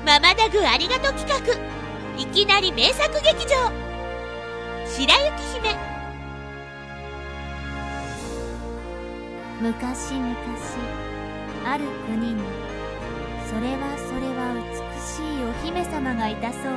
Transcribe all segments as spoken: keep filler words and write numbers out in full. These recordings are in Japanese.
ママダグありがと企画、いきなり名作劇場、白雪姫。 昔々ある国に、それはそれは美しいお姫様がいたそうです。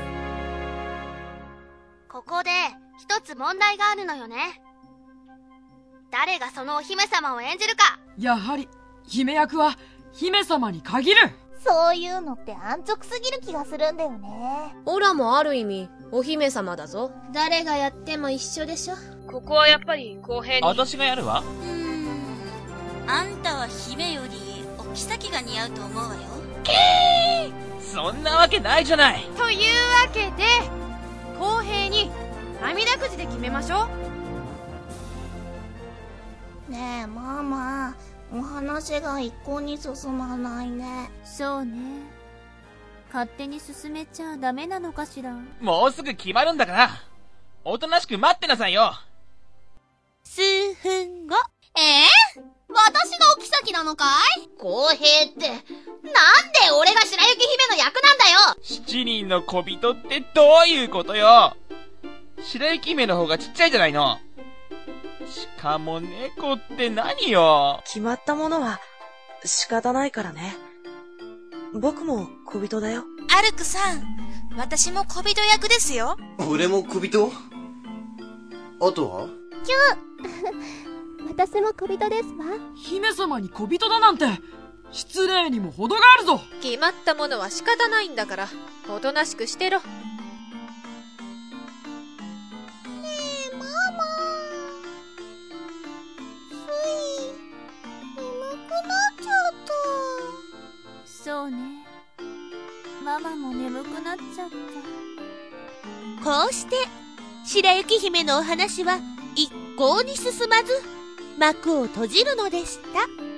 ここで一つ問題があるのよね。誰がそのお姫様を演じるか。 やはり姫役は姫様に限る。 そういうのって安直すぎる気がするんだよね。 オラもある意味お姫様だぞ。 誰がやっても一緒でしょ。 ここはやっぱり公平に。 私がやるわ。 うーん、あんたは姫よりお妃が似合うと思うわよ。 けー、そんなわけないじゃない。 というわけで公平に涙くじで決めましょう。ねえママ、お話が一向に進まないね。 そうね、勝手に進めちゃダメなのかしら。 もうすぐ決まるんだから、おとなしく待ってなさいよ。 数分後。 えー、私がお妃なのかい？公平って、なんで俺が白雪姫の役なんだよ。 七人の小人ってどういうことよ。白雪姫の方がちっちゃいじゃないの。しかも猫って何よ。 決まったものは仕方ないからね。僕も小人だよ。 アルクさん、私も小人役ですよ。 俺も小人？あとは？ キュー私も小人ですわ。 姫様に小人だなんて失礼にも程があるぞ。 決まったものは仕方ないんだから、おとなしくしてろ。 ねえママ、つい眠くなっちゃった。 そうね、ママも眠くなっちゃった。 こうして白雪姫のお話は一向に進まず幕を閉じるのでした。